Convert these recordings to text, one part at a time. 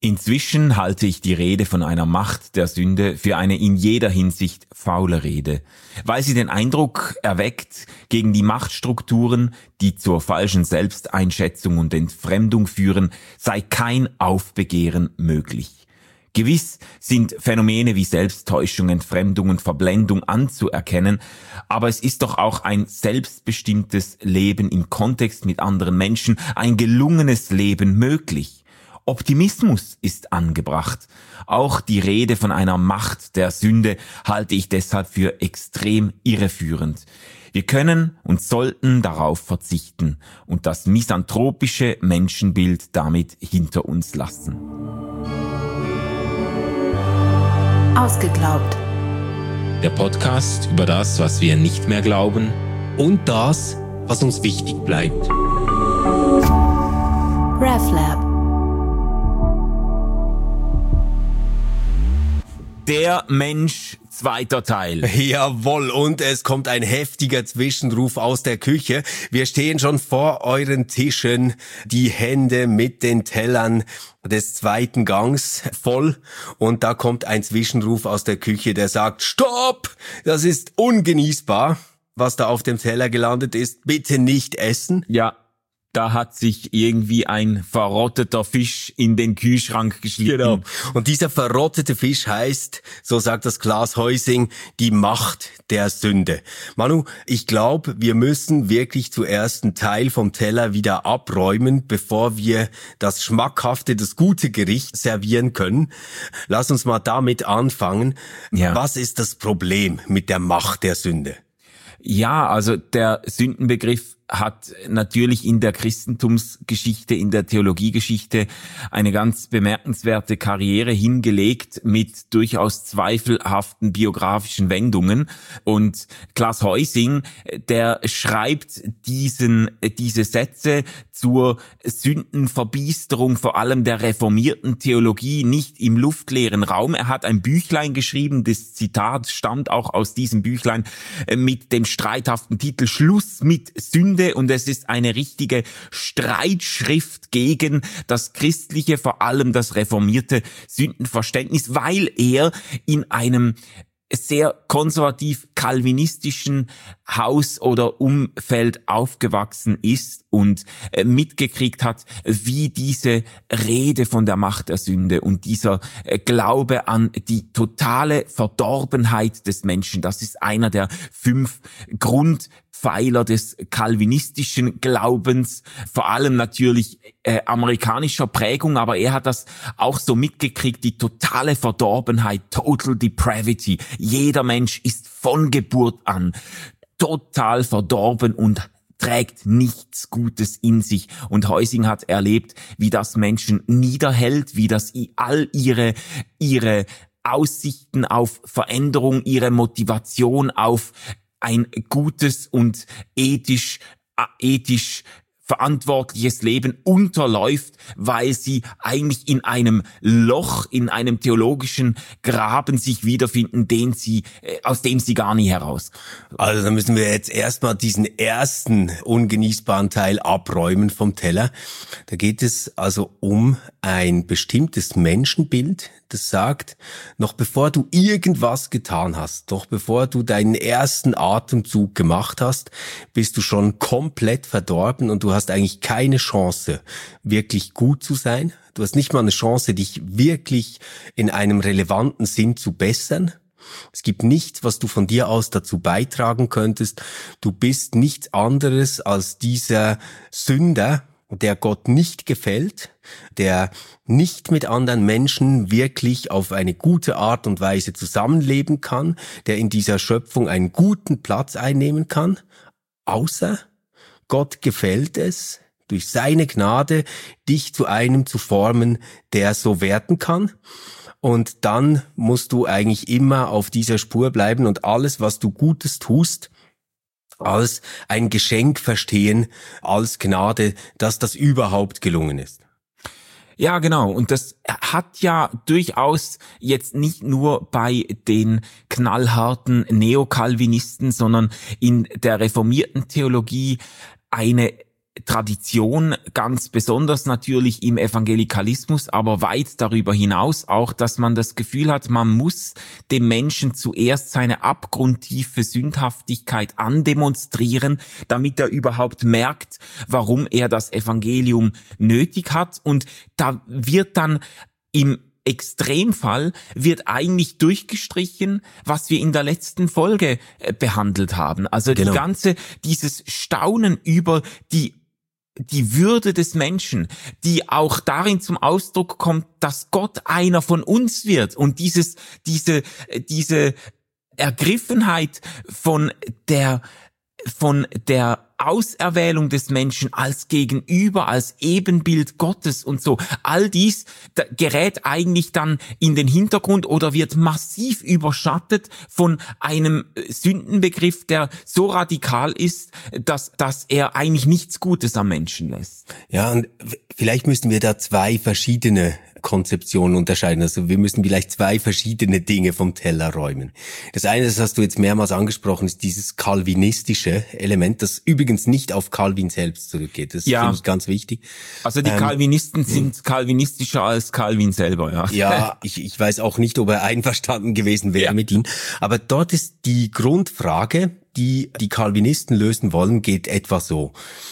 Inzwischen halte ich die Rede von einer Macht der Sünde für eine in jeder Hinsicht faule Rede, weil sie den Eindruck erweckt, gegen die Machtstrukturen, die zur falschen Selbsteinschätzung und Entfremdung führen, sei kein Aufbegehren möglich. Gewiss sind Phänomene wie Selbsttäuschung, Entfremdung und Verblendung anzuerkennen, aber es ist doch auch ein selbstbestimmtes Leben im Kontext mit anderen Menschen, ein gelungenes Leben möglich. Optimismus ist angebracht. Auch die Rede von einer Macht der Sünde halte ich deshalb für extrem irreführend. Wir können und sollten darauf verzichten und das misanthropische Menschenbild damit hinter uns lassen. Ausgeglaubt. Der Podcast über das, was wir nicht mehr glauben und das, was uns wichtig bleibt. RefLab. Der Mensch, zweiter Teil. Jawohl, und es kommt ein heftiger Zwischenruf aus der Küche. Wir stehen schon vor euren Tischen, die Hände mit den Tellern des zweiten Gangs voll. Und da kommt ein Zwischenruf aus der Küche, der sagt, Stopp! Das ist ungenießbar, was da auf dem Teller gelandet ist. Bitte nicht essen. Ja. Da hat sich irgendwie ein verrotteter Fisch in den Kühlschrank geschlichen. Genau. Und dieser verrottete Fisch heißt, so sagt das Klaas Heusing, die Macht der Sünde. Manu, ich glaube, wir müssen wirklich zuerst einen Teil vom Teller wieder abräumen, bevor wir das schmackhafte, das gute Gericht servieren können. Lass uns mal damit anfangen. Ja. Was ist das Problem mit der Macht der Sünde? Ja, also der Sündenbegriff hat natürlich in der Christentumsgeschichte, in der Theologiegeschichte eine ganz bemerkenswerte Karriere hingelegt mit durchaus zweifelhaften biografischen Wendungen. Und Klaas Heusing, der schreibt diese Sätze zur Sündenverbiesterung vor allem der reformierten Theologie nicht im luftleeren Raum. Er hat ein Büchlein geschrieben, das Zitat stammt auch aus diesem Büchlein, mit dem streithaften Titel Schluss mit Sünde. Und es ist eine richtige Streitschrift gegen das christliche, vor allem das reformierte Sündenverständnis, weil er in einem sehr konservativ-kalvinistischen Haus oder Umfeld aufgewachsen ist und mitgekriegt hat, wie diese Rede von der Macht der Sünde und dieser Glaube an die totale Verdorbenheit des Menschen, das ist einer der 5 Grundpfeiler des calvinistischen Glaubens, vor allem natürlich amerikanischer Prägung, aber er hat das auch so mitgekriegt, die totale Verdorbenheit, total depravity. Jeder Mensch ist von Geburt an total verdorben und trägt nichts Gutes in sich. Und Heusing hat erlebt, wie das Menschen niederhält, wie das all ihre Aussichten auf Veränderung, ihre Motivation auf ein gutes und ethisch verantwortliches Leben unterläuft, weil sie eigentlich in einem Loch, in einem theologischen Graben sich wiederfinden, aus dem sie gar nie heraus. Also da müssen wir jetzt erstmal diesen ersten ungenießbaren Teil abräumen vom Teller. Da geht es also um ein bestimmtes Menschenbild, das sagt, noch bevor du irgendwas getan hast, noch bevor du deinen ersten Atemzug gemacht hast, bist du schon komplett verdorben und du hast eigentlich keine Chance, wirklich gut zu sein. Du hast nicht mal eine Chance, dich wirklich in einem relevanten Sinn zu bessern. Es gibt nichts, was du von dir aus dazu beitragen könntest. Du bist nichts anderes als dieser Sünder, der Gott nicht gefällt, der nicht mit anderen Menschen wirklich auf eine gute Art und Weise zusammenleben kann, der in dieser Schöpfung einen guten Platz einnehmen kann, außer Gott gefällt es, durch seine Gnade dich zu einem zu formen, der so werden kann. Und dann musst du eigentlich immer auf dieser Spur bleiben und alles, was du Gutes tust, als ein Geschenk verstehen, als Gnade, dass das überhaupt gelungen ist. Ja, genau. Und das hat ja durchaus jetzt nicht nur bei den knallharten Neokalvinisten, sondern in der reformierten Theologie eine Tradition, ganz besonders natürlich im Evangelikalismus, aber weit darüber hinaus auch, dass man das Gefühl hat, man muss dem Menschen zuerst seine abgrundtiefe Sündhaftigkeit andemonstrieren, damit er überhaupt merkt, warum er das Evangelium nötig hat. Und da wird dann im Extremfall wird eigentlich durchgestrichen, was wir in der letzten Folge behandelt haben. Also Genau. dieses Staunen über die Würde des Menschen, die auch darin zum Ausdruck kommt, dass Gott einer von uns wird, und diese Ergriffenheit von der Auserwählung des Menschen als Gegenüber, als Ebenbild Gottes und so. All dies gerät eigentlich dann in den Hintergrund oder wird massiv überschattet von einem Sündenbegriff, der so radikal ist, dass er eigentlich nichts Gutes am Menschen lässt. Ja, und vielleicht müssen wir da zwei verschiedene Konzeptionen unterscheiden. Also wir müssen vielleicht zwei verschiedene Dinge vom Teller räumen. Das eine, das hast du jetzt mehrmals angesprochen, ist dieses calvinistische Element, das übrigens nicht auf Calvin selbst zurückgeht. Das finde ich ganz wichtig. Also die Calvinisten sind calvinistischer als Calvin selber, ja. Ja, ich weiß auch nicht, ob er einverstanden gewesen wäre mit ihm. Aber dort ist die Grundfrage, die Calvinisten lösen wollen, geht etwa so.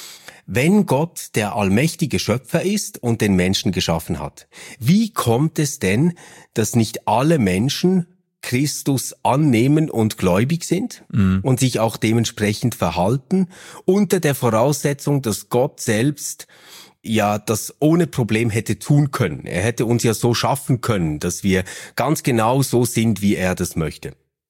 Wenn Gott der allmächtige Schöpfer ist und den Menschen geschaffen hat, wie kommt es denn, dass nicht alle Menschen Christus annehmen und gläubig sind und sich auch dementsprechend verhalten, unter der Voraussetzung, dass Gott selbst ja das ohne Problem hätte tun können. Er hätte uns ja so schaffen können, dass wir ganz genau so sind, wie er das möchte.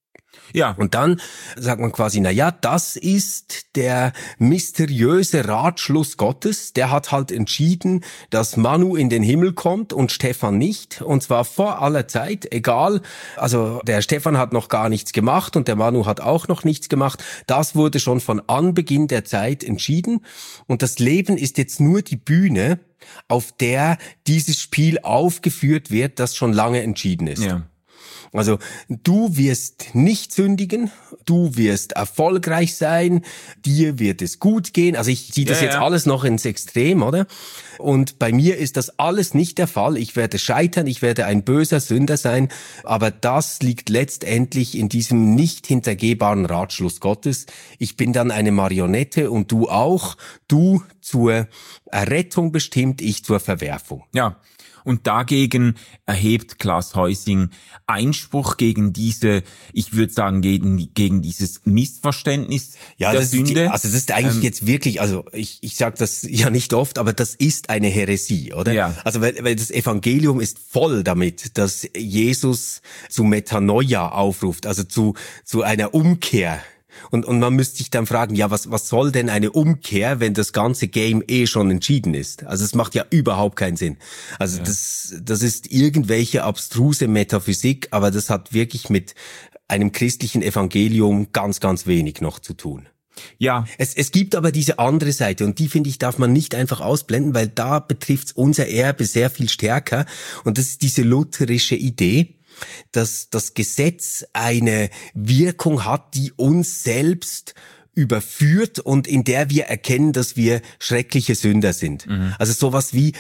Ja. Und dann sagt man quasi, na ja, das ist der mysteriöse Ratschluss Gottes. Der hat halt entschieden, dass Manu in den Himmel kommt und Stefan nicht. Und zwar vor aller Zeit, egal. Also der Stefan hat noch gar nichts gemacht und der Manu hat auch noch nichts gemacht. Das wurde schon von Anbeginn der Zeit entschieden. Und das Leben ist jetzt nur die Bühne, auf der dieses Spiel aufgeführt wird, das schon lange entschieden ist. Ja. Also du wirst nicht sündigen, du wirst erfolgreich sein, dir wird es gut gehen. Also ich ziehe das jetzt alles noch ins Extrem, oder? Und bei mir ist das alles nicht der Fall. Ich werde scheitern, ich werde ein böser Sünder sein, aber das liegt letztendlich in diesem nicht hintergehbaren Ratschluss Gottes. Ich bin dann eine Marionette und du auch. Du zur Errettung bestimmt, ich zur Verwerfung. Ja. Und dagegen erhebt Klaas Heusing Einspruch gegen diese, ich würde sagen, gegen dieses Missverständnis der Sünde. Das ist eigentlich jetzt wirklich, also ich sage das ja nicht oft, aber das ist eine Häresie, oder? Ja. Also weil das Evangelium ist voll damit, dass Jesus zu Metanoia aufruft, also zu einer Umkehr. Und man müsste sich dann fragen, ja, was soll denn eine Umkehr, wenn das ganze Game schon entschieden ist? Also es macht ja überhaupt keinen Sinn. Also das ist irgendwelche abstruse Metaphysik, aber das hat wirklich mit einem christlichen Evangelium ganz, ganz wenig noch zu tun. Ja. Es gibt aber diese andere Seite und die, finde ich, darf man nicht einfach ausblenden, weil da betrifft unser Erbe sehr viel stärker und das ist diese lutherische Idee, dass das Gesetz eine Wirkung hat, die uns selbst überführt und in der wir erkennen, dass wir schreckliche Sünder sind. Also sowas wie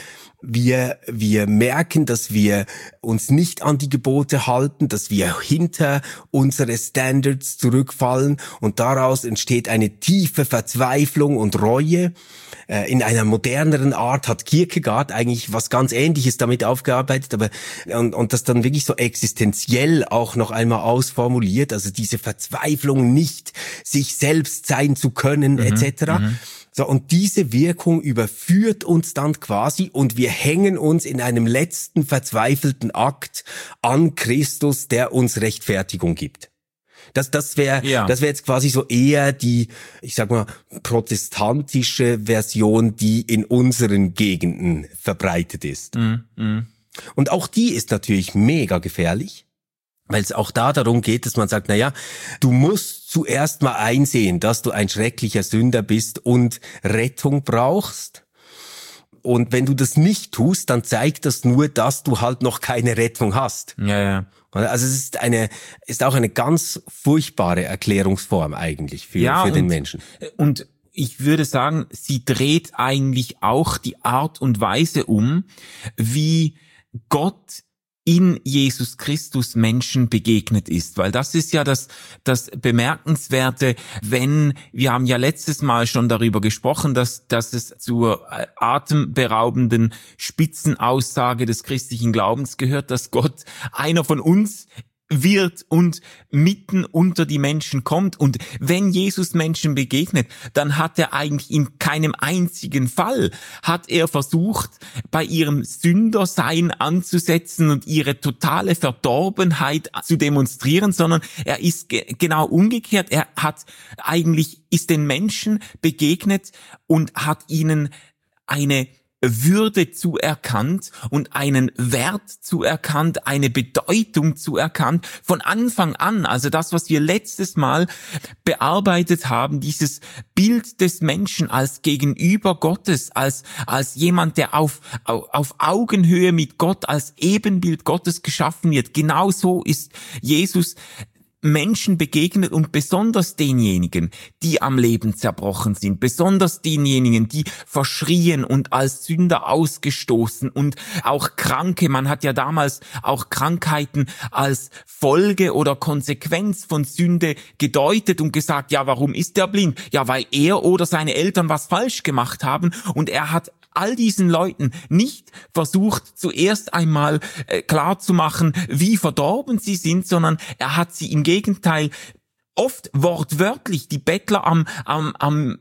wir merken, dass wir uns nicht an die Gebote halten, dass wir hinter unsere Standards zurückfallen und daraus entsteht eine tiefe Verzweiflung und Reue. In einer moderneren Art hat Kierkegaard eigentlich was ganz Ähnliches damit aufgearbeitet, aber und das dann wirklich so existenziell auch noch einmal ausformuliert, also diese Verzweiflung, nicht sich selbst sein zu können, etc. So, und diese Wirkung überführt uns dann quasi und wir hängen uns in einem letzten verzweifelten Akt an Christus, der uns Rechtfertigung gibt. Das wäre jetzt quasi so eher die, ich sag mal, protestantische Version, die in unseren Gegenden verbreitet ist. Und auch die ist natürlich mega gefährlich, weil es auch da darum geht, dass man sagt, na ja, du musst zuerst mal einsehen, dass du ein schrecklicher Sünder bist und Rettung brauchst. Und wenn du das nicht tust, dann zeigt das nur, dass du halt noch keine Rettung hast. Ja. Also es ist auch eine ganz furchtbare Erklärungsform eigentlich für den Menschen. Und ich würde sagen, sie dreht eigentlich auch die Art und Weise um, wie Gott in Jesus Christus Menschen begegnet ist. Weil das ist ja das Bemerkenswerte, wir haben ja letztes Mal schon darüber gesprochen, dass es zur atemberaubenden Spitzenaussage des christlichen Glaubens gehört, dass Gott einer von uns wird und mitten unter die Menschen kommt. Und wenn Jesus Menschen begegnet, dann hat er eigentlich in keinem einzigen Fall, hat er versucht, bei ihrem Sündersein anzusetzen und ihre totale Verdorbenheit zu demonstrieren, sondern er ist genau umgekehrt. Ist den Menschen begegnet und hat ihnen eine Würde zuerkannt und einen Wert zuerkannt, eine Bedeutung zuerkannt von Anfang an. Also das, was wir letztes Mal bearbeitet haben, dieses Bild des Menschen als Gegenüber Gottes, als jemand, der auf Augenhöhe mit Gott, als Ebenbild Gottes geschaffen wird. Genauso ist Jesus Menschen begegnet und besonders denjenigen, die am Leben zerbrochen sind, besonders denjenigen, die verschrien und als Sünder ausgestoßen und auch Kranke. Man hat ja damals auch Krankheiten als Folge oder Konsequenz von Sünde gedeutet und gesagt, ja, warum ist der blind? Ja, weil er oder seine Eltern was falsch gemacht haben, und er hat all diesen Leuten nicht versucht, zuerst einmal klar zu machen, wie verdorben sie sind, sondern er hat sie im Gegenteil oft wortwörtlich, die Bettler am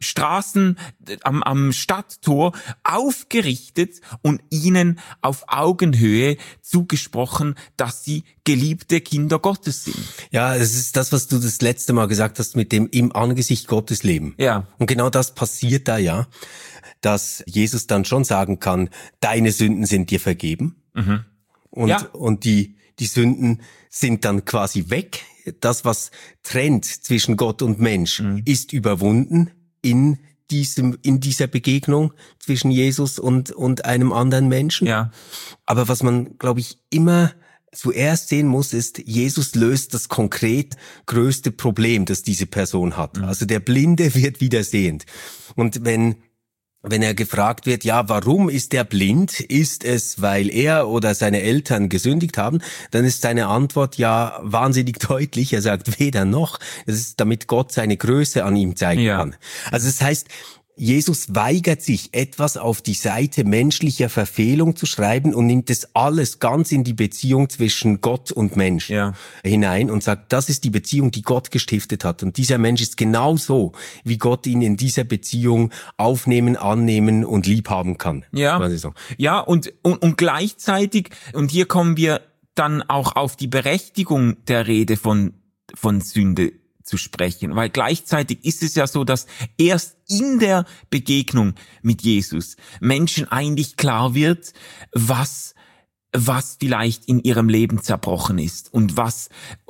Stadttor aufgerichtet und ihnen auf Augenhöhe zugesprochen, dass sie geliebte Kinder Gottes sind. Ja, es ist das, was du das letzte Mal gesagt hast, mit dem im Angesicht Gottes leben. Ja. Und genau das passiert da ja, dass Jesus dann schon sagen kann, deine Sünden sind dir vergeben. Mhm. Und die Sünden sind dann quasi weg. Das, was trennt zwischen Gott und Mensch, ist überwunden in dieser Begegnung zwischen Jesus und einem anderen Menschen. Ja. Aber was man, glaube ich, immer zuerst sehen muss, ist, Jesus löst das konkret größte Problem, das diese Person hat. Also der Blinde wird wieder sehend. Und wenn er gefragt wird, ja, warum ist er blind? Ist es, weil er oder seine Eltern gesündigt haben? Dann ist seine Antwort ja wahnsinnig deutlich. Er sagt weder noch. Es ist, damit Gott seine Größe an ihm zeigen kann. Also das heißt, Jesus weigert sich, etwas auf die Seite menschlicher Verfehlung zu schreiben und nimmt es alles ganz in die Beziehung zwischen Gott und Mensch hinein und sagt, das ist die Beziehung, die Gott gestiftet hat. Und dieser Mensch ist genauso, wie Gott ihn in dieser Beziehung aufnehmen, annehmen und liebhaben kann. Ja, quasi so. Ja, und gleichzeitig, und hier kommen wir dann auch auf die Berechtigung der Rede von Sünde zu sprechen, weil gleichzeitig ist es ja so, dass erst in der Begegnung mit Jesus Menschen eigentlich klar wird, was vielleicht in ihrem Leben zerbrochen ist und was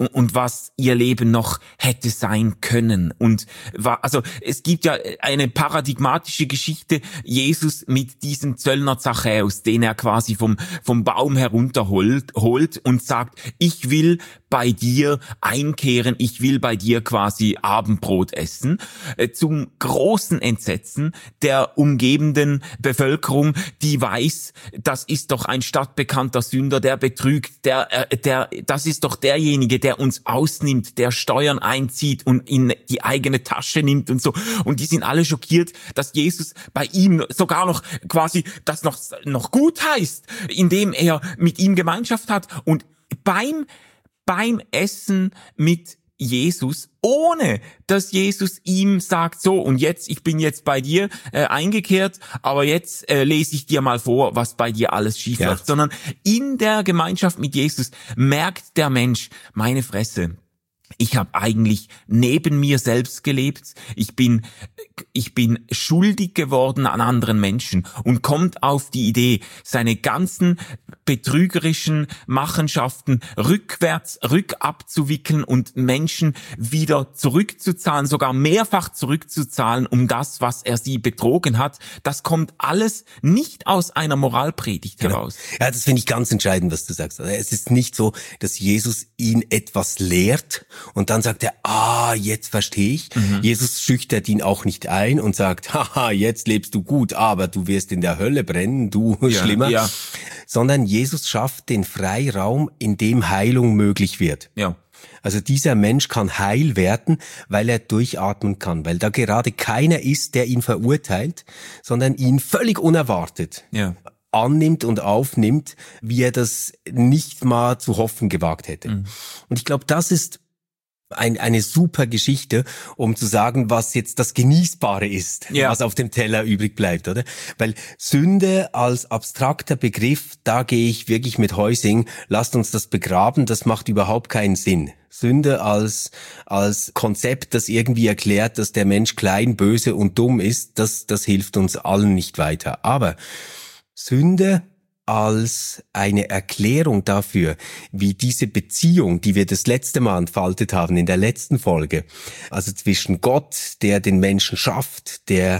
ihr Leben noch hätte sein können. Und also es gibt ja eine paradigmatische Geschichte, Jesus mit diesem Zöllner Zachäus, den er quasi vom Baum herunterholt und sagt, ich will bei dir einkehren, ich will bei dir quasi Abendbrot essen, zum großen Entsetzen der umgebenden Bevölkerung, die weiß, das ist doch ein stadtbekannter Sünder, der betrügt, das ist doch derjenige, der uns ausnimmt, der Steuern einzieht und in die eigene Tasche nimmt und so. Und die sind alle schockiert, dass Jesus bei ihm sogar noch quasi das noch gut heißt, indem er mit ihm Gemeinschaft hat. Und beim Essen mit Jesus, ohne dass Jesus ihm sagt, so, und jetzt, ich bin jetzt bei dir eingekehrt, aber jetzt lese ich dir mal vor, was bei dir alles schief läuft. Sondern in der Gemeinschaft mit Jesus merkt der Mensch, meine Fresse, ich habe eigentlich neben mir selbst gelebt. Ich bin schuldig geworden an anderen Menschen und kommt auf die Idee, seine ganzen betrügerischen Machenschaften rückabzuwickeln und Menschen wieder zurückzuzahlen, sogar mehrfach zurückzuzahlen, um das, was er sie betrogen hat. Das kommt alles nicht aus einer Moralpredigt heraus. Ja, das finde ich ganz entscheidend, was du sagst. Es ist nicht so, dass Jesus ihn etwas lehrt Und dann sagt er, jetzt verstehe ich. Jesus schüchtert ihn auch nicht ein und sagt, haha, jetzt lebst du gut, aber du wirst in der Hölle brennen, du schlimmer. Ja. Sondern Jesus schafft den Freiraum, in dem Heilung möglich wird. Ja. Also dieser Mensch kann heil werden, weil er durchatmen kann, weil da gerade keiner ist, der ihn verurteilt, sondern ihn völlig unerwartet annimmt und aufnimmt, wie er das nicht mal zu hoffen gewagt hätte. Und ich glaube, das ist eine super Geschichte, um zu sagen, was jetzt das Genießbare ist, was auf dem Teller übrig bleibt, oder? Weil Sünde als abstrakter Begriff, da gehe ich wirklich mit Heusing, lasst uns das begraben, das macht überhaupt keinen Sinn. Sünde als Konzept, das irgendwie erklärt, dass der Mensch klein, böse und dumm ist, das hilft uns allen nicht weiter. Aber Sünde als eine Erklärung dafür, wie diese Beziehung, die wir das letzte Mal entfaltet haben in der letzten Folge, also zwischen Gott, der den Menschen schafft, der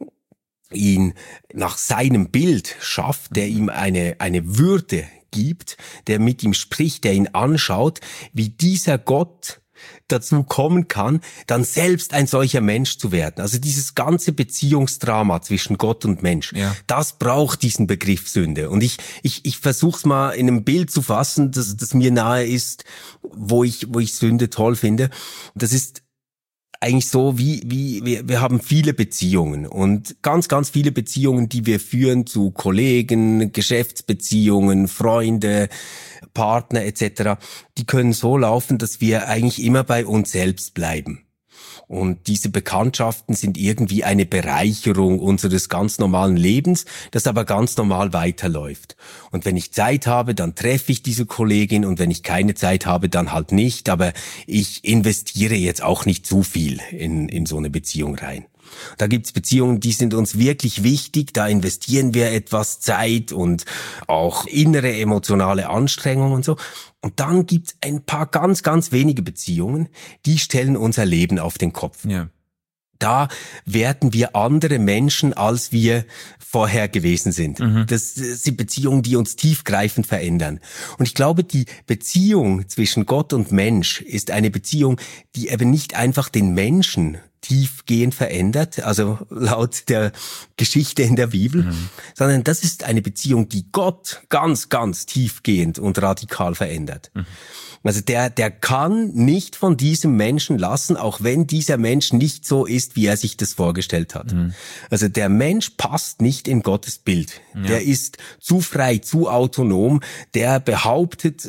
ihn nach seinem Bild schafft, der ihm eine Würde gibt, der mit ihm spricht, der ihn anschaut, wie dieser Gott dazu kommen kann, dann selbst ein solcher Mensch zu werden. Also dieses ganze Beziehungsdrama zwischen Gott und Mensch, das braucht diesen Begriff Sünde. Und ich versuche es mal in einem Bild zu fassen, das mir nahe ist, wo ich Sünde toll finde. Das ist eigentlich so, wie wir haben viele Beziehungen und ganz, ganz viele Beziehungen, die wir führen zu Kollegen, Geschäftsbeziehungen, Freunde, Partner etc., die können so laufen, dass wir eigentlich immer bei uns selbst bleiben. Und diese Bekanntschaften sind irgendwie eine Bereicherung unseres ganz normalen Lebens, das aber ganz normal weiterläuft. Und wenn ich Zeit habe, dann treffe ich diese Kollegin und wenn ich keine Zeit habe, dann halt nicht. Aber ich investiere jetzt auch nicht zu viel in so eine Beziehung rein. Da gibt's Beziehungen, die sind uns wirklich wichtig, da investieren wir etwas Zeit und auch innere emotionale Anstrengung und so. Und dann gibt's ein paar ganz, ganz wenige Beziehungen, die stellen unser Leben auf den Kopf. Ja. Da werden wir andere Menschen, als wir vorher gewesen sind. Das sind Beziehungen, die uns tiefgreifend verändern. Und ich glaube, die Beziehung zwischen Gott und Mensch ist eine Beziehung, die eben nicht einfach den Menschen tiefgehend verändert, also laut der Geschichte in der Bibel, sondern das ist eine Beziehung, die Gott ganz, ganz tiefgehend und radikal verändert. Also der kann nicht von diesem Menschen lassen, auch wenn dieser Mensch nicht so ist, wie er sich das vorgestellt hat. Also der Mensch passt nicht in Gottes Bild. Ja. Der ist zu frei, zu autonom, der behauptet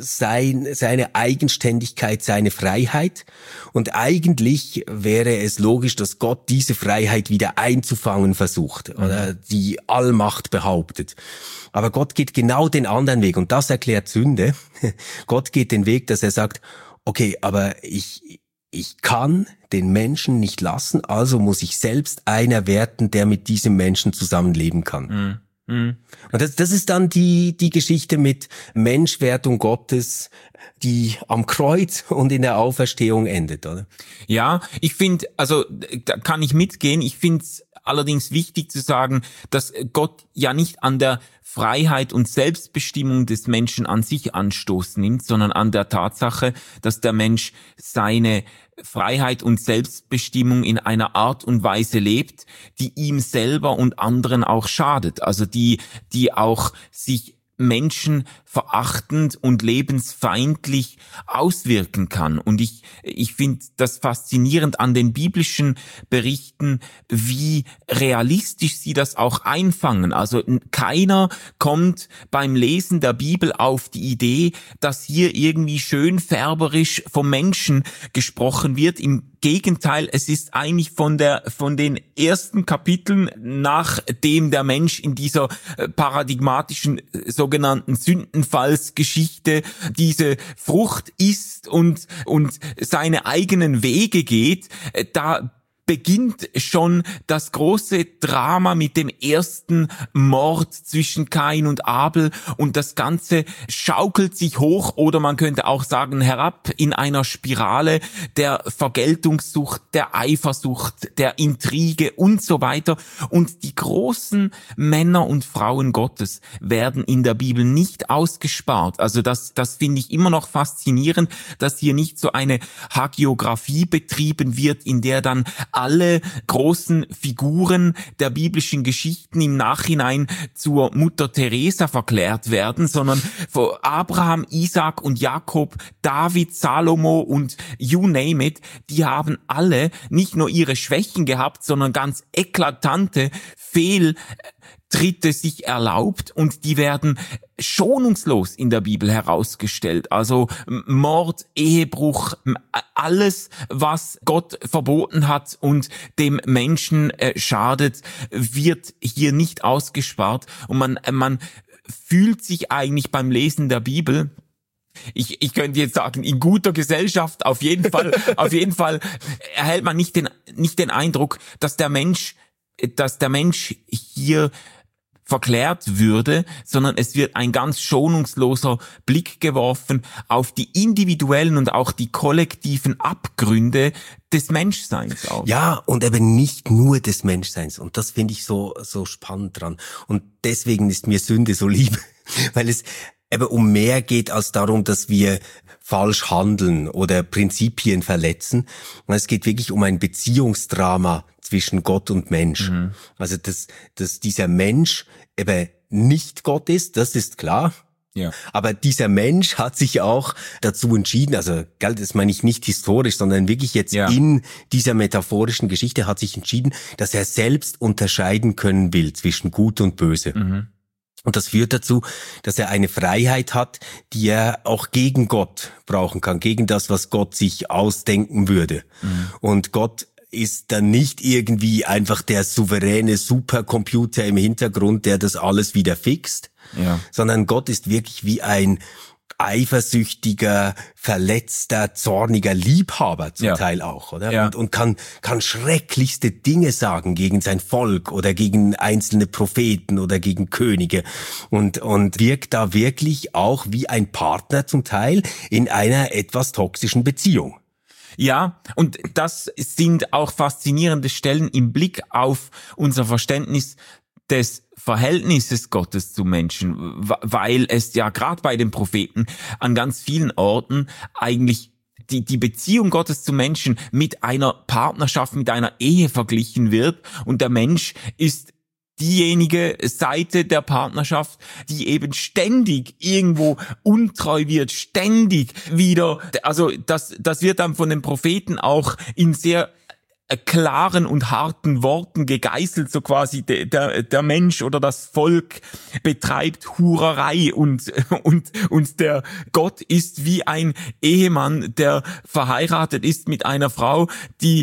seine Eigenständigkeit, seine Freiheit. Und eigentlich wäre es logisch, dass Gott diese Freiheit wieder einzufangen versucht oder die Allmacht behauptet. Aber Gott geht genau den anderen Weg und das erklärt Sünde. Gott geht den Weg, dass er sagt, okay, aber ich kann den Menschen nicht lassen, also muss ich selbst einer werden, der mit diesem Menschen zusammenleben kann. Und das ist dann die Geschichte mit Menschwerdung Gottes, die am Kreuz und in der Auferstehung endet, oder? Ja, ich finde, also da kann ich mitgehen. Ich finde es allerdings wichtig zu sagen, dass Gott ja nicht an der Freiheit und Selbstbestimmung des Menschen an sich Anstoß nimmt, sondern an der Tatsache, dass der Mensch seine Freiheit und Selbstbestimmung in einer Art und Weise lebt, die ihm selber und anderen auch schadet. Also die auch sich Menschen verachtend und lebensfeindlich auswirken kann. Und ich finde das faszinierend an den biblischen Berichten, wie realistisch sie das auch einfangen. Also keiner kommt beim Lesen der Bibel auf die Idee, dass hier irgendwie schön färberisch vom Menschen gesprochen wird. Im Gegenteil, es ist eigentlich von den ersten Kapiteln, nachdem der Mensch in dieser paradigmatischen sogenannten Sündenfallsgeschichte diese Frucht isst und seine eigenen Wege geht, da beginnt schon das große Drama mit dem ersten Mord zwischen Kain und Abel und das Ganze schaukelt sich hoch oder man könnte auch sagen herab in einer Spirale der Vergeltungssucht, der Eifersucht, der Intrige und so weiter. Und die großen Männer und Frauen Gottes werden in der Bibel nicht ausgespart. Also das finde ich immer noch faszinierend, dass hier nicht so eine Hagiografie betrieben wird, in der dann alle großen Figuren der biblischen Geschichten im Nachhinein zur Mutter Teresa verklärt werden, sondern vor Abraham, Isaac und Jakob, David, Salomo und you name it, die haben alle nicht nur ihre Schwächen gehabt, sondern ganz eklatante Fehltritte sich erlaubt und die werden schonungslos in der Bibel herausgestellt. Also Mord, Ehebruch, alles, was Gott verboten hat und dem Menschen schadet, wird hier nicht ausgespart. Und man fühlt sich eigentlich beim Lesen der Bibel, ich könnte jetzt sagen, in guter Gesellschaft, auf jeden Fall erhält man nicht den Eindruck, dass der Mensch hier verklärt würde, sondern es wird ein ganz schonungsloser Blick geworfen auf die individuellen und auch die kollektiven Abgründe des Menschseins auch. Ja, und eben nicht nur des Menschseins. Und das finde ich so spannend dran. Und deswegen ist mir Sünde so lieb, weil es eben um mehr geht als darum, dass wir falsch handeln oder Prinzipien verletzen. Es geht wirklich um ein Beziehungsdrama zwischen Gott und Mensch. Mhm. Also, dass dieser Mensch eben nicht Gott ist, das ist klar. Ja. Aber dieser Mensch hat sich auch dazu entschieden, also, das meine ich nicht historisch, sondern wirklich jetzt in dieser metaphorischen Geschichte hat sich entschieden, dass er selbst unterscheiden können will zwischen Gut und Böse. Mhm. Und das führt dazu, dass er eine Freiheit hat, die er auch gegen Gott brauchen kann, gegen das, was Gott sich ausdenken würde. Mhm. Und Gott ist dann nicht irgendwie einfach der souveräne Supercomputer im Hintergrund, der das alles wieder fixt, sondern Gott ist wirklich wie ein eifersüchtiger, verletzter, zorniger Liebhaber zum Teil auch, oder? Ja. Und kann schrecklichste Dinge sagen gegen sein Volk oder gegen einzelne Propheten oder gegen Könige und wirkt da wirklich auch wie ein Partner zum Teil in einer etwas toxischen Beziehung. Ja, und das sind auch faszinierende Stellen im Blick auf unser Verständnis des Verhältnisses Gottes zu Menschen, weil es ja gerade bei den Propheten an ganz vielen Orten eigentlich die Beziehung Gottes zu Menschen mit einer Partnerschaft, mit einer Ehe verglichen wird und der Mensch ist diejenige Seite der Partnerschaft, die eben ständig irgendwo untreu wird, ständig wieder, also das wird dann von den Propheten auch in sehr klaren und harten Worten gegeißelt, so quasi der Mensch oder das Volk betreibt Hurerei und der Gott ist wie ein Ehemann, der verheiratet ist mit einer Frau, die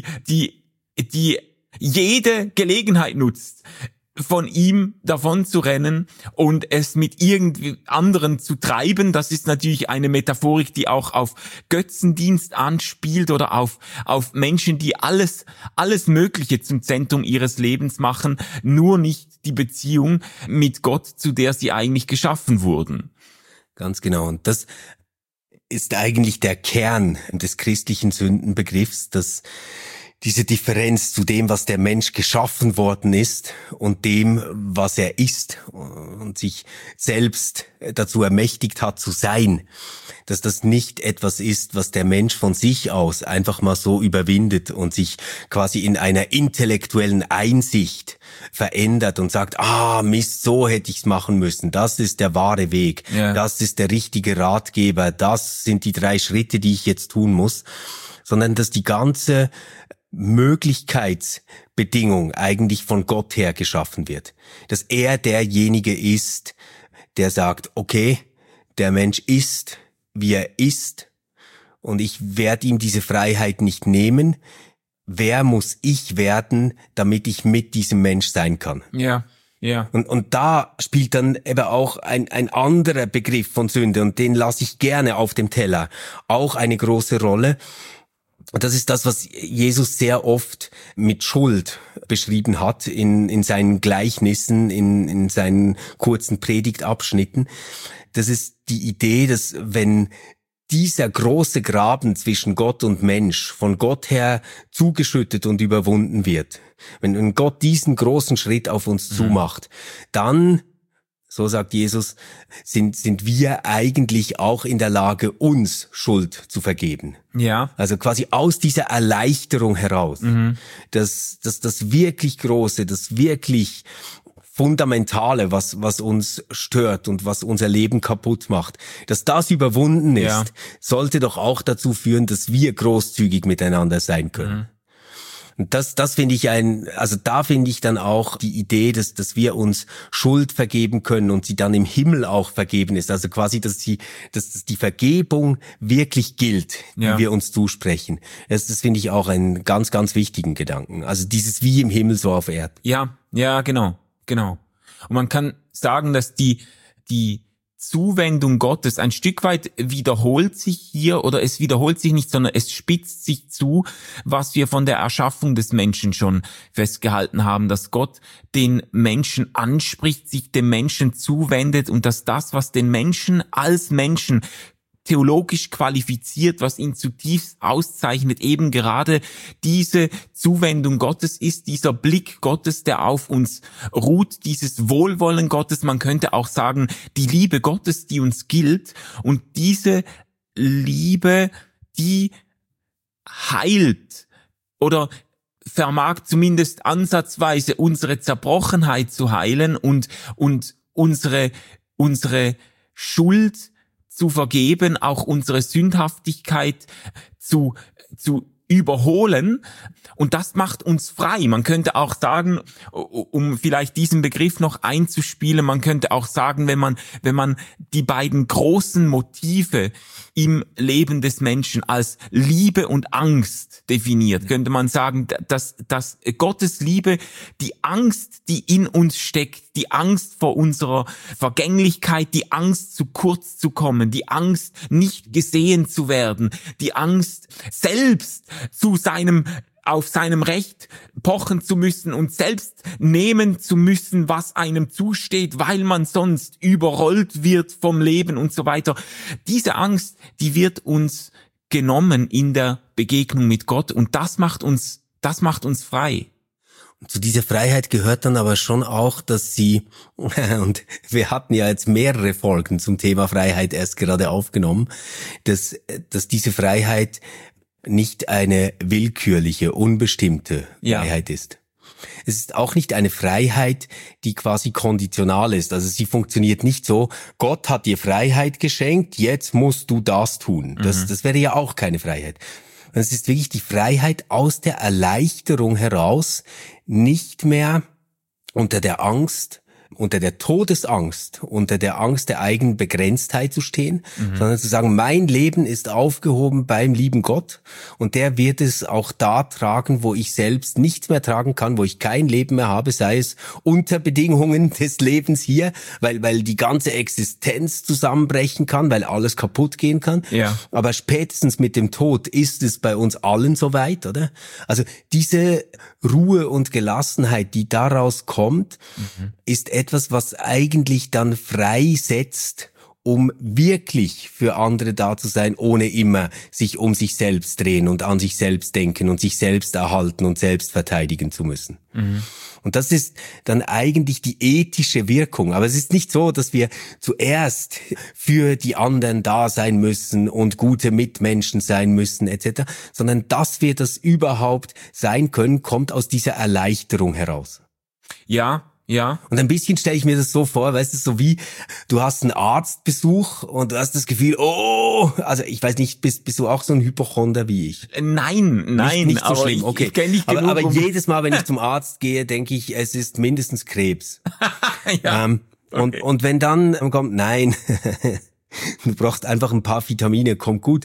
jede Gelegenheit nutzt, von ihm davon zu rennen und es mit irgendwie anderen zu treiben. Das ist natürlich eine Metaphorik, die auch auf Götzendienst anspielt oder auf Menschen, die alles Mögliche zum Zentrum ihres Lebens machen, nur nicht die Beziehung mit Gott, zu der sie eigentlich geschaffen wurden. Ganz genau. Und das ist eigentlich der Kern des christlichen Sündenbegriffs, dass diese Differenz zu dem, was der Mensch geschaffen worden ist und dem, was er ist und sich selbst dazu ermächtigt hat zu sein, dass das nicht etwas ist, was der Mensch von sich aus einfach mal so überwindet und sich quasi in einer intellektuellen Einsicht verändert und sagt, Mist, so hätte ich's machen müssen, das ist der wahre Weg, das ist der richtige Ratgeber, das sind die 3 Schritte, die ich jetzt tun muss, sondern dass die ganze Möglichkeitsbedingung eigentlich von Gott her geschaffen wird. Dass er derjenige ist, der sagt, okay, der Mensch ist, wie er ist und ich werde ihm diese Freiheit nicht nehmen. Wer muss ich werden, damit ich mit diesem Mensch sein kann? Ja. Ja. Und da spielt dann eben auch ein anderer Begriff von Sünde und den lasse ich gerne auf dem Teller auch eine große Rolle. Und das ist das, was Jesus sehr oft mit Schuld beschrieben hat in seinen Gleichnissen, in seinen kurzen Predigtabschnitten. Das ist die Idee, dass wenn dieser große Graben zwischen Gott und Mensch von Gott her zugeschüttet und überwunden wird, wenn Gott diesen großen Schritt auf uns zumacht, dann, so sagt Jesus, sind wir eigentlich auch in der Lage, uns Schuld zu vergeben. Ja. Also quasi aus dieser Erleichterung heraus, dass das wirklich Große, das wirklich Fundamentale, was uns stört und was unser Leben kaputt macht, dass das überwunden ist, sollte doch auch dazu führen, dass wir großzügig miteinander sein können. Und das finde ich da finde ich dann auch die Idee, dass wir uns Schuld vergeben können und sie dann im Himmel auch vergeben ist. Also quasi, dass die Vergebung wirklich gilt, die wir uns zusprechen. Das finde ich auch einen ganz, ganz wichtigen Gedanken. Also dieses wie im Himmel, so auf Erden. Ja, genau. Und man kann sagen, dass die Zuwendung Gottes ein Stück weit wiederholt sich hier, oder es wiederholt sich nicht, sondern es spitzt sich zu, was wir von der Erschaffung des Menschen schon festgehalten haben, dass Gott den Menschen anspricht, sich dem Menschen zuwendet und dass das, was den Menschen als Menschen theologisch qualifiziert, was ihn zutiefst auszeichnet, eben gerade diese Zuwendung Gottes ist, dieser Blick Gottes, der auf uns ruht, dieses Wohlwollen Gottes, man könnte auch sagen, die Liebe Gottes, die uns gilt, und diese Liebe, die heilt oder vermag zumindest ansatzweise unsere Zerbrochenheit zu heilen und unsere Schuld zu vergeben, auch unsere Sündhaftigkeit zu überholen. Und das macht uns frei. Man könnte auch sagen, um vielleicht diesen Begriff noch einzuspielen, man könnte auch sagen, wenn man die beiden großen Motive im Leben des Menschen als Liebe und Angst definiert, könnte man sagen, dass Gottes Liebe die Angst, die in uns steckt, die Angst vor unserer Vergänglichkeit, die Angst zu kurz zu kommen, die Angst nicht gesehen zu werden, die Angst selbst auf seinem Recht pochen zu müssen und selbst nehmen zu müssen, was einem zusteht, weil man sonst überrollt wird vom Leben und so weiter. Diese Angst, die wird uns genommen in der Begegnung mit Gott, und das macht uns frei. Und zu dieser Freiheit gehört dann aber schon auch, dass sie, und wir hatten ja jetzt mehrere Folgen zum Thema Freiheit erst gerade aufgenommen, dass diese Freiheit nicht eine willkürliche, unbestimmte Freiheit ist. Es ist auch nicht eine Freiheit, die quasi konditional ist. Also sie funktioniert nicht so, Gott hat dir Freiheit geschenkt, jetzt musst du das tun. Das wäre ja auch keine Freiheit. Es ist wirklich die Freiheit aus der Erleichterung heraus, nicht mehr unter der Angst, unter der Todesangst, unter der Angst der eigenen Begrenztheit zu stehen, sondern zu sagen, mein Leben ist aufgehoben beim lieben Gott und der wird es auch da tragen, wo ich selbst nichts mehr tragen kann, wo ich kein Leben mehr habe, sei es unter Bedingungen des Lebens hier, weil die ganze Existenz zusammenbrechen kann, weil alles kaputt gehen kann. Ja. Aber spätestens mit dem Tod ist es bei uns allen soweit, oder? Also diese Ruhe und Gelassenheit, die daraus kommt, ist etwas, was eigentlich dann freisetzt, um wirklich für andere da zu sein, ohne immer sich um sich selbst drehen und an sich selbst denken und sich selbst erhalten und selbst verteidigen zu müssen. Und das ist dann eigentlich die ethische Wirkung. Aber es ist nicht so, dass wir zuerst für die anderen da sein müssen und gute Mitmenschen sein müssen etc., sondern dass wir das überhaupt sein können, kommt aus dieser Erleichterung heraus. Ja. Und ein bisschen stelle ich mir das so vor, weißt du, so wie du hast einen Arztbesuch und du hast das Gefühl, also ich weiß nicht, bist du auch so ein Hypochonder wie ich? Nein, nicht so aber schlimm, okay. Ich kenn nicht genug, aber jedes Mal, wenn ich zum Arzt gehe, denke ich, es ist mindestens Krebs. ja. Okay. Und wenn dann kommt, nein, du brauchst einfach ein paar Vitamine, kommt gut.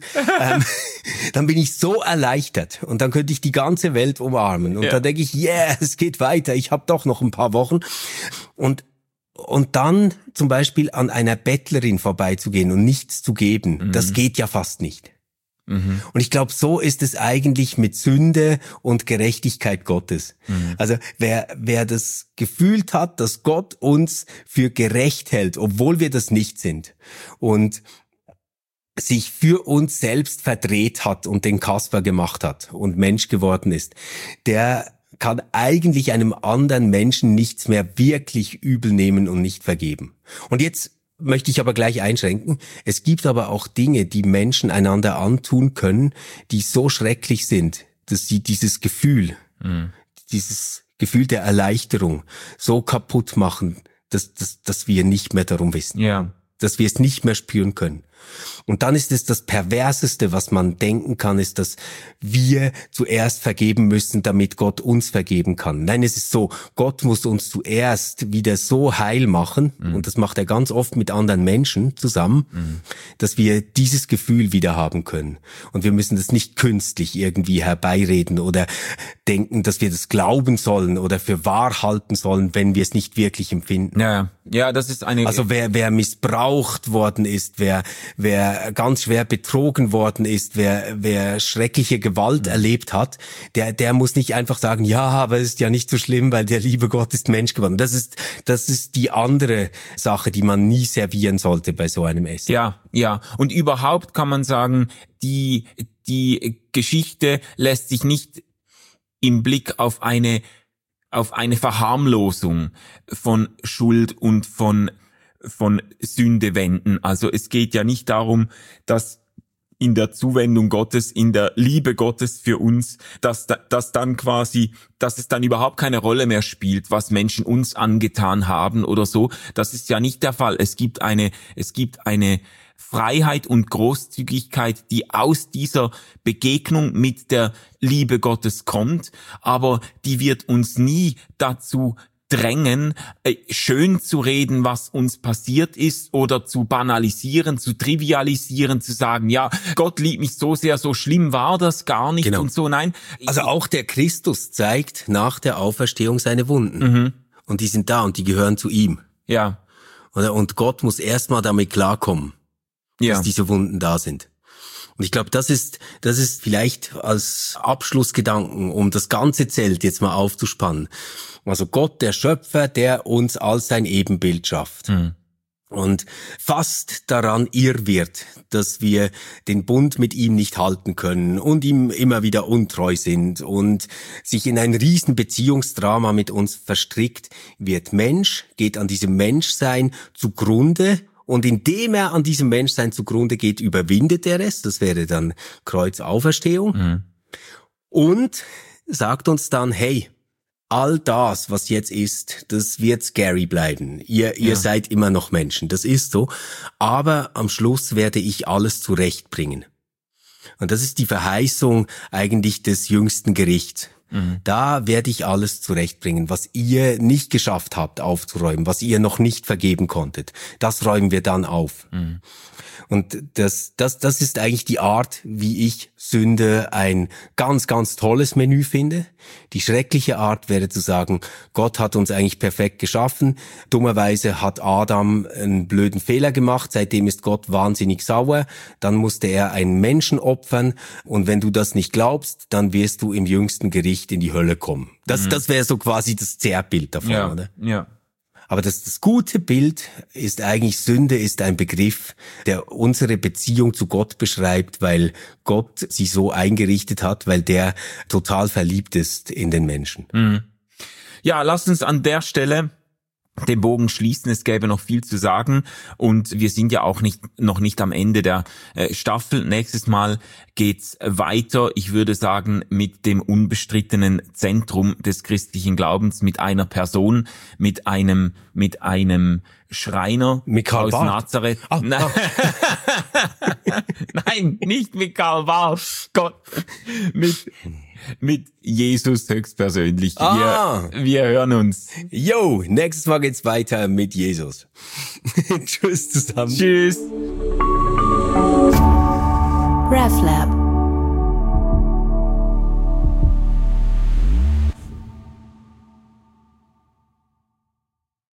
Dann bin ich so erleichtert und dann könnte ich die ganze Welt umarmen. Und dann denke ich, es geht weiter, ich habe doch noch ein paar Wochen. Und dann zum Beispiel an einer Bettlerin vorbeizugehen und nichts zu geben, das geht ja fast nicht. Und ich glaube, so ist es eigentlich mit Sünde und Gerechtigkeit Gottes. Also wer das gefühlt hat, dass Gott uns für gerecht hält, obwohl wir das nicht sind, und sich für uns selbst verdreht hat und den Kasper gemacht hat und Mensch geworden ist, der kann eigentlich einem anderen Menschen nichts mehr wirklich übel nehmen und nicht vergeben. Und jetzt möchte ich aber gleich einschränken. Es gibt aber auch Dinge, die Menschen einander antun können, die so schrecklich sind, dass sie dieses Gefühl der Erleichterung so kaputt machen, dass wir nicht mehr darum wissen. Ja. Dass wir es nicht mehr spüren können. Und dann ist es das Perverseste, was man denken kann, ist, dass wir zuerst vergeben müssen, damit Gott uns vergeben kann. Nein, es ist so, Gott muss uns zuerst wieder so heil machen, und das macht er ganz oft mit anderen Menschen zusammen, dass wir dieses Gefühl wieder haben können. Und wir müssen das nicht künstlich irgendwie herbeireden oder denken, dass wir das glauben sollen oder für wahr halten sollen, wenn wir es nicht wirklich empfinden. Ja, das ist eine... Also wer missbraucht worden ist, wer ganz schwer betrogen worden ist, wer schreckliche Gewalt erlebt hat, der muss nicht einfach sagen, ja, aber es ist ja nicht so schlimm, weil der liebe Gott ist Mensch geworden. Das ist die andere Sache, die man nie servieren sollte bei so einem Essen. Ja. Und überhaupt kann man sagen, die Geschichte lässt sich nicht im Blick auf eine Verharmlosung von Schuld und von Sünde wenden. Also es geht ja nicht darum, dass in der Zuwendung Gottes, in der Liebe Gottes für uns, dass es dann überhaupt keine Rolle mehr spielt, was Menschen uns angetan haben oder so. Das ist ja nicht der Fall. Es gibt eine Freiheit und Großzügigkeit, die aus dieser Begegnung mit der Liebe Gottes kommt, aber die wird uns nie dazu drängen, schön zu reden, was uns passiert ist, oder zu banalisieren, zu trivialisieren, zu sagen, ja, Gott liebt mich so sehr, so schlimm war das gar nicht, genau. Und so, nein. Also auch der Christus zeigt nach der Auferstehung seine Wunden. Und die sind da und die gehören zu ihm. Ja. Und Gott muss erstmal damit klarkommen, dass diese Wunden da sind. Und ich glaube, das ist vielleicht als Abschlussgedanken, um das ganze Zelt jetzt mal aufzuspannen. Also Gott, der Schöpfer, der uns als sein Ebenbild schafft. Und fast daran irr wird, dass wir den Bund mit ihm nicht halten können und ihm immer wieder untreu sind und sich in ein riesen Beziehungsdrama mit uns verstrickt, wird Mensch, geht an diesem Menschsein zugrunde. Und indem er an diesem Menschsein zugrunde geht, überwindet er es. Das wäre dann Kreuzauferstehung. Und sagt uns dann, hey, all das, was jetzt ist, das wird scary bleiben. Ihr seid immer noch Menschen, das ist so. Aber am Schluss werde ich alles zurechtbringen. Und das ist die Verheißung eigentlich des jüngsten Gerichts. Da werde ich alles zurechtbringen, was ihr nicht geschafft habt aufzuräumen, was ihr noch nicht vergeben konntet. Das räumen wir dann auf. Und das ist eigentlich die Art, wie ich Sünde ein ganz, ganz tolles Menü finde. Die schreckliche Art wäre zu sagen, Gott hat uns eigentlich perfekt geschaffen. Dummerweise hat Adam einen blöden Fehler gemacht. Seitdem ist Gott wahnsinnig sauer. Dann musste er einen Menschen opfern. Und wenn du das nicht glaubst, dann wirst du im jüngsten Gericht in die Hölle kommen. Das wäre so quasi das Zerrbild davon, oder? Ja. Aber das gute Bild ist eigentlich, Sünde ist ein Begriff, der unsere Beziehung zu Gott beschreibt, weil Gott sie so eingerichtet hat, weil der total verliebt ist in den Menschen. Ja, lass uns an der Stelle den Bogen schließen. Es gäbe noch viel zu sagen und wir sind ja auch noch nicht am Ende der Staffel. Nächstes Mal geht's weiter, ich würde sagen, mit dem unbestrittenen Zentrum des christlichen Glaubens, mit einer Person, mit einem Schreiner mit Karl aus Barth. Nazareth. Nein, nicht mit Karl Barth. Gott, mit Jesus höchstpersönlich. Wir hören uns. Jo, nächstes Mal geht's weiter mit Jesus. Tschüss zusammen. Tschüss. RefLab.